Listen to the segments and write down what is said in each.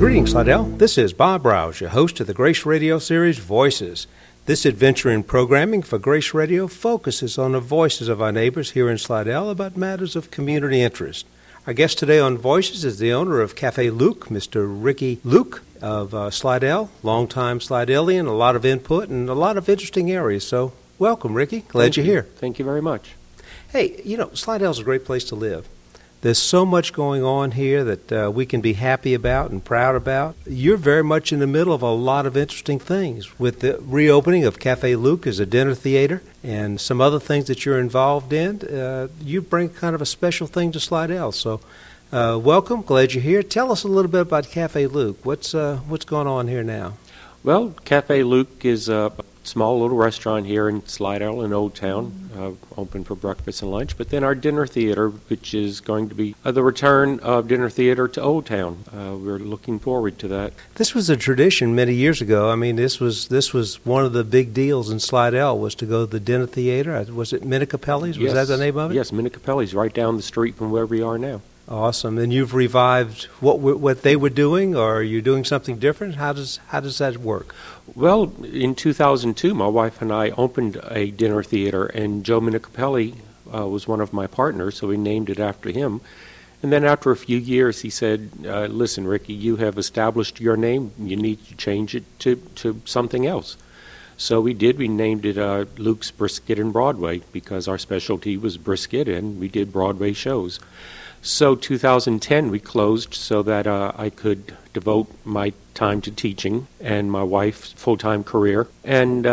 Greetings, Slidell. This is Bob Rouse, your host of the Grace Radio series, Voices. This adventure in programming for Grace Radio focuses on the voices of our neighbors here in Slidell about matters of community interest. Our guest today on Voices is the owner of Cafe Luke, Mr. Ricky Luke of Slidell, longtime Slidellian, a lot of input and a lot of interesting areas. So welcome, Ricky. Glad you're here. Thank you very much. Hey, you know, Slidell's a great place to live. There's so much going on here that we can be happy about and proud about. You're very much in the middle of a lot of interesting things with the reopening of Cafe Luke as a dinner theater and some other things that you're involved in. You bring kind of a special thing to Slidell. So welcome. Glad you're here. Tell us a little bit about Cafe Luke. What's going on here now? Well, Cafe Luke is a small little restaurant here in Slidell in Old Town, open for breakfast and lunch. But then our dinner theater, which is going to be the return of dinner theater to Old Town. We're looking forward to that. This was a tradition many years ago. I mean, this was one of the big deals in Slidell was to go to the dinner theater. Was it Minicapelli's? Was that the name of it? Yes, Minicapelli's, right down the street from where we are now. Awesome. And you've revived what they were doing, or are you doing something different? How does that work? Well, in 2002, my wife and I opened a dinner theater, and Joe Minicapelli was one of my partners, so we named it after him. And then after a few years, he said, listen, Ricky, you have established your name. You need to change it to something else. So we did. We named it Luke's Brisket and Broadway because our specialty was brisket, and we did Broadway shows. So 2010 we closed so that I could devote my time to teaching and my wife's full-time career. And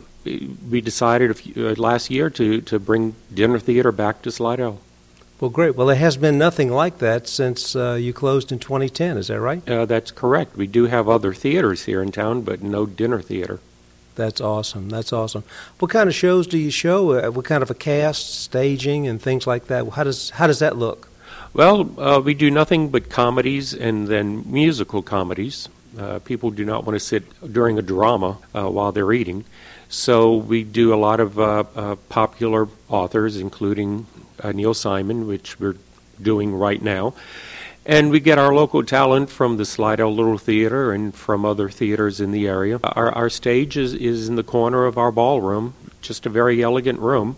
we decided last year to bring dinner theater back to Slidell. Well, great. Well, there has been nothing like that since you closed in 2010. Is that right? That's correct. We do have other theaters here in town, but no dinner theater. That's awesome. That's awesome. What kind of shows do you show? What kind of a cast, staging, and things like that? How does that look? Well, we do nothing but comedies and then musical comedies. People do not want to sit during a drama while they're eating. So we do a lot of popular authors, including Neil Simon, which we're doing right now. And we get our local talent from the Slidell Little Theater and from other theaters in the area. Our stage is in the corner of our ballroom, just a very elegant room.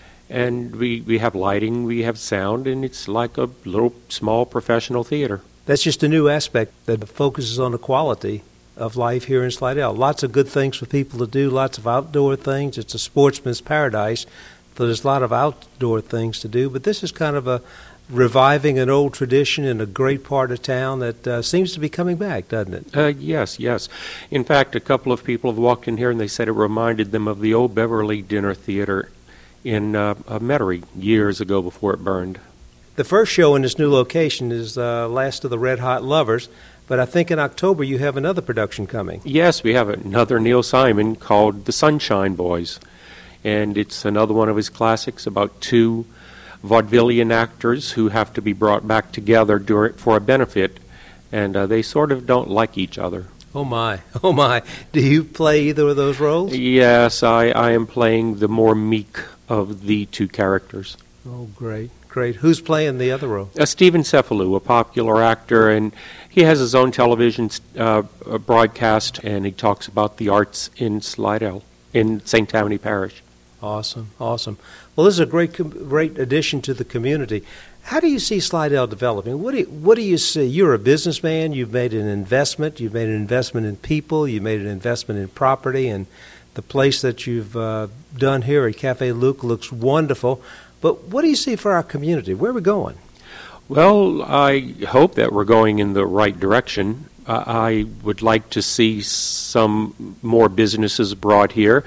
And we have lighting, we have sound, and it's like a little small professional theater. That's just a new aspect that focuses on the quality of life here in Slidell. Lots of good things for people to do, lots of outdoor things. It's a sportsman's paradise, so there's a lot of outdoor things to do. But this is kind of a reviving an old tradition in a great part of town that seems to be coming back, doesn't it? Yes. In fact, a couple of people have walked in here and they said it reminded them of the old Beverly Dinner Theater in Metairie years ago before it burned. The first show in this new location is Last of the Red Hot Lovers, but I think in October you have another production coming. Yes, we have another Neil Simon called The Sunshine Boys, and it's another one of his classics about two vaudevillian actors who have to be brought back together for a benefit, and they sort of don't like each other. Oh my. Do you play either of those roles? Yes, I am playing the more meek of the two characters. Oh, great. Who's playing the other role? Stephen Cephalou, a popular actor, and he has his own television broadcast, and he talks about the arts in Slidell, in St. Tammany Parish. Awesome. Well, this is a great addition to the community. How do you see Slidell developing? What do you see? You're a businessman. You've made an investment. You've made an investment in people. You've made an investment in property. And the place that you've done here at Cafe Luke looks wonderful. But what do you see for our community? Where are we going? Well, I hope that we're going in the right direction. I would like to see some more businesses brought here.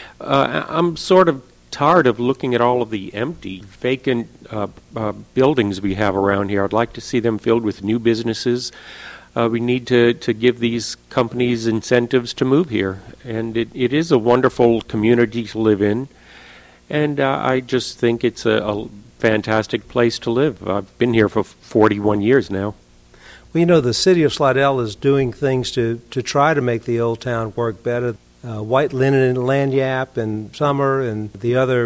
I'm sort of tired of looking at all of the empty, vacant buildings we have around here. I'd like to see them filled with new businesses. We need to give these companies incentives to move here. And it is a wonderful community to live in. And I just think it's a fantastic place to live. I've been here for 41 years now. Well, you know, the city of Slidell is doing things to try to make the old town work better. White Linen and Lanyap and Summer and the other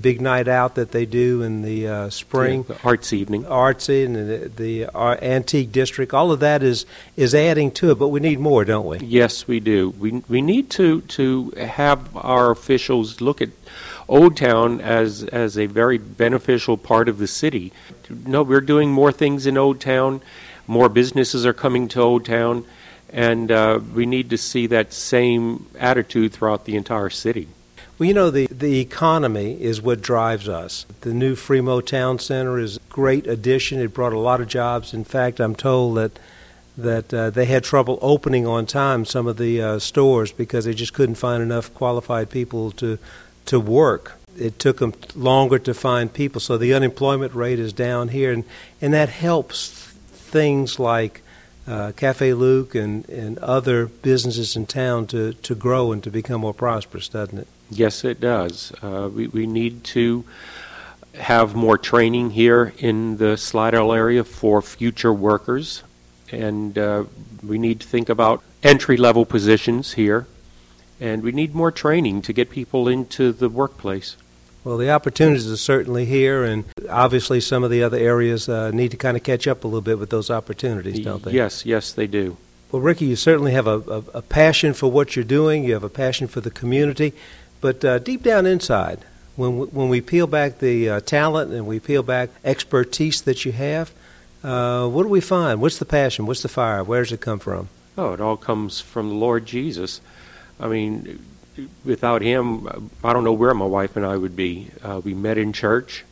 big night out that they do in the spring. Yeah, arts evening. Artsy and the antique district. All of that is adding to it, but we need more, don't we? Yes, we do. We need to have our officials look at Old Town as a very beneficial part of the city. No, we're doing more things in Old Town. More businesses are coming to Old Town, and we need to see that same attitude throughout the entire city. Well, you know, the economy is what drives us. The new Fremo Town Center is a great addition. It brought a lot of jobs. In fact, I'm told that they had trouble opening on time some of the stores because they just couldn't find enough qualified people to work. It took them longer to find people, so the unemployment rate is down here, and that helps things like Cafe Luke and other businesses in town to grow and to become more prosperous, doesn't it? Yes, it does. We need to have more training here in the Slidell area for future workers, and we need to think about entry-level positions here, and we need more training to get people into the workplace. Well, the opportunities are certainly here, and obviously some of the other areas need to kind of catch up a little bit with those opportunities, don't they? Yes, they do. Well, Ricky, you certainly have a passion for what you're doing. You have a passion for the community. But deep down inside, when we peel back the talent and we peel back expertise that you have, what do we find? What's the passion? What's the fire? Where does it come from? Oh, it all comes from the Lord Jesus. I mean, without him, I don't know where my wife and I would be. We met in church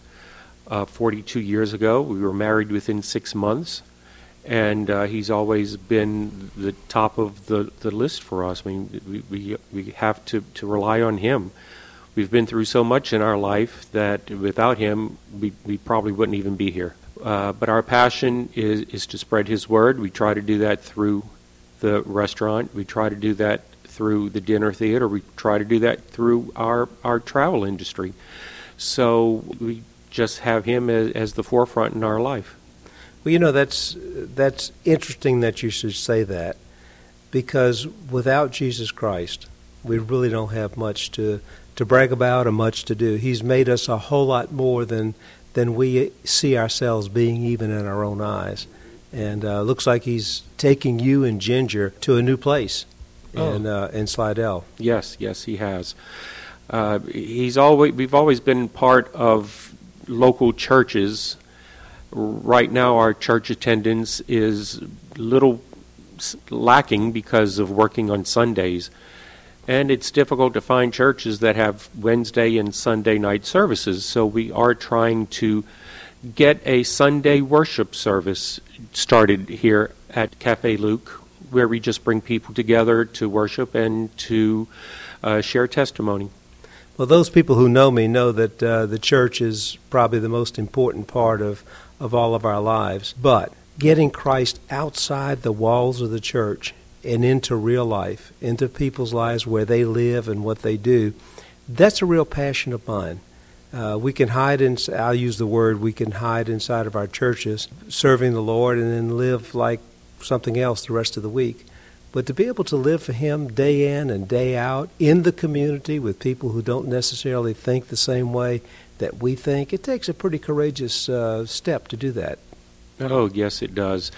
42 years ago. We were married within 6 months. And he's always been the top of the list for us. I mean, we have to rely on him. We've been through so much in our life that without him, we probably wouldn't even be here. But our passion is to spread his word. We try to do that through the restaurant. We try to do that through the dinner theater. We try to do that through our travel industry. So we just have him as the forefront in our life. Well, you know, that's interesting that you should say that, because without Jesus Christ, we really don't have much to brag about or much to do. He's made us a whole lot more than we see ourselves being even in our own eyes. And looks like he's taking you and Ginger to a new place in Slidell. Yes, he has. We've always been part of local churches. Right now, our church attendance is little lacking because of working on Sundays. And it's difficult to find churches that have Wednesday and Sunday night services. So we are trying to get a Sunday worship service started here at Cafe Luke, where we just bring people together to worship and to share testimony. Well, those people who know me know that the church is probably the most important part of all of our lives. But getting Christ outside the walls of the church and into real life, into people's lives where they live and what they do, that's a real passion of mine. We can hide I'll use the word, we can hide inside of our churches, serving the Lord, and then live like something else the rest of the week. But to be able to live for Him day in and day out in the community with people who don't necessarily think the same way that we think, it takes a pretty courageous step to do that. Oh, yes, it does.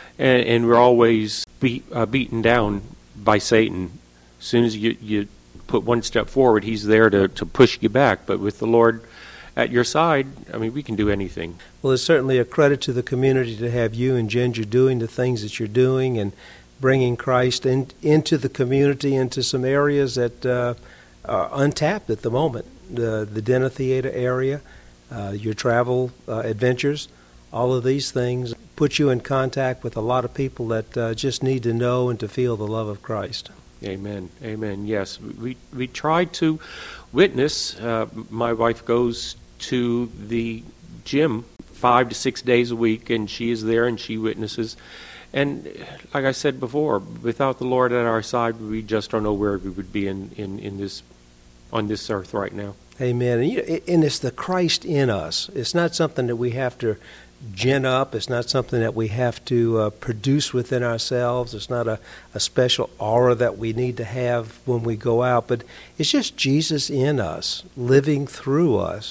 And we're always beaten down by Satan. As soon as you put one step forward, he's there to push you back. But with the Lord at your side, I mean, we can do anything. Well, it's certainly a credit to the community to have you and Ginger doing the things that you're doing and bringing Christ into the community, into some areas that are untapped at the moment. The dinner theater area, your travel adventures, all of these things put you in contact with a lot of people that just need to know and to feel the love of Christ. Amen. Yes, we try to witness. My wife goes to the gym 5 to 6 days a week, and she is there and she witnesses. And like I said before, without the Lord at our side, we just don't know where we would be in this on this earth right now. Amen. And it's the Christ in us. It's not something that we have to gin up. It's not something that we have to produce within ourselves. It's not a special aura that we need to have when we go out. But it's just Jesus in us, living through us,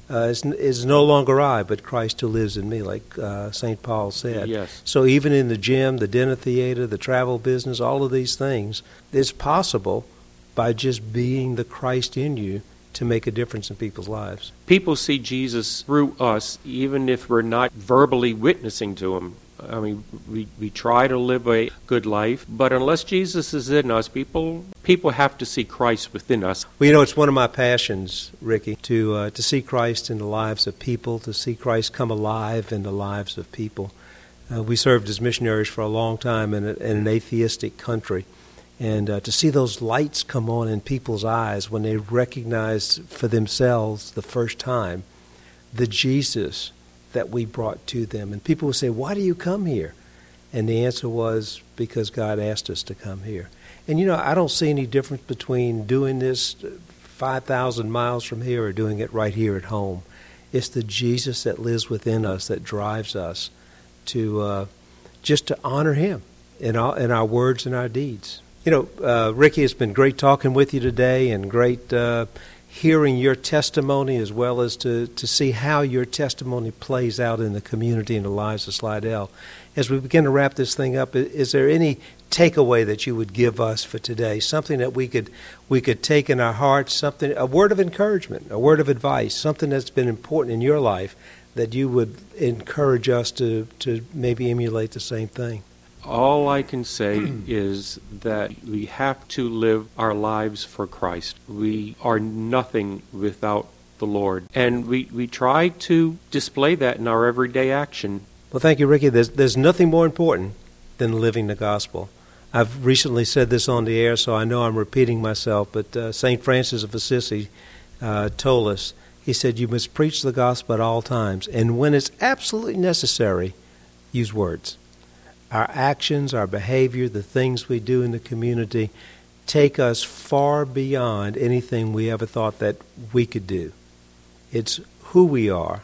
is no longer I, but Christ who lives in me, like St. Paul said. Yes. So even in the gym, the dinner theater, the travel business, all of these things, it's possible by just being the Christ in you to make a difference in people's lives. People see Jesus through us, even if we're not verbally witnessing to him. I mean, we try to live a good life, but unless Jesus is in us, people have to see Christ within us. Well, you know, it's one of my passions, Ricky, to see Christ in the lives of people, to see Christ come alive in the lives of people. We served as missionaries for a long time in an atheistic country, and to see those lights come on in people's eyes when they recognize for themselves the first time the Jesus that we brought to them. And people would say, why do you come here? And the answer was, because God asked us to come here. And you know, I don't see any difference between doing this 5,000 miles from here or doing it right here at home. It's the Jesus that lives within us that drives us to just to honor him in our words and our deeds. You know, Ricky, it's been great talking with you today, and great hearing your testimony, as well as to see how your testimony plays out in the community and the lives of Slidell. As we begin to wrap this thing up, is there any takeaway that you would give us for today? Something that we could take in our hearts, a word of encouragement, a word of advice, something that's been important in your life that you would encourage us to maybe emulate the same thing? All I can say is that we have to live our lives for Christ. We are nothing without the Lord. And we try to display that in our everyday action. Well, thank you, Ricky. There's nothing more important than living the gospel. I've recently said this on the air, so I know I'm repeating myself, but St. Francis of Assisi told us, he said, you must preach the gospel at all times, and when it's absolutely necessary, use words. Our actions, our behavior, the things we do in the community take us far beyond anything we ever thought that we could do. It's who we are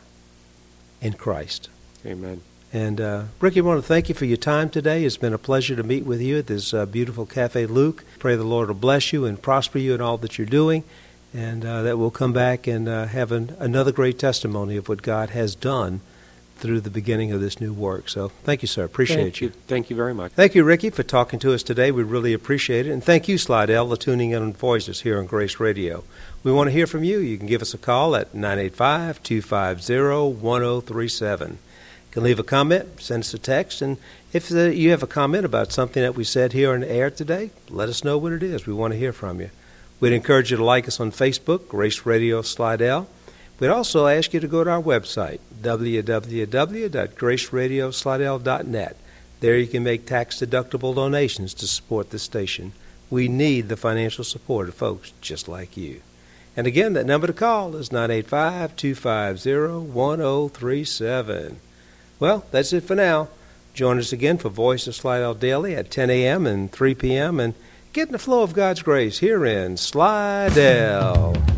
in Christ. Amen. And Ricky, I want to thank you for your time today. It's been a pleasure to meet with you at this beautiful Cafe Luke. Pray the Lord will bless you and prosper you in all that you're doing, and that we'll come back and have another great testimony of what God has done through the beginning of this new work. So thank you, sir. Appreciate you. Thank you very much. Thank you, Ricky, for talking to us today. We really appreciate it. And thank you, Slidell, for tuning in on Voices here on Grace Radio. We want to hear from you. You can give us a call at 985-250-1037. You can leave a comment, send us a text, and if you have a comment about something that we said here on the air today, let us know what it is. We want to hear from you. We'd encourage you to like us on Facebook, Grace Radio Slidell. We'd also ask you to go to our website, www.graceradioslidell.net. There you can make tax-deductible donations to support the station. We need the financial support of folks just like you. And again, that number to call is 985-250-1037. Well, that's it for now. Join us again for Voice of Slidell Daily at 10 a.m. and 3 p.m. and get in the flow of God's grace here in Slidell.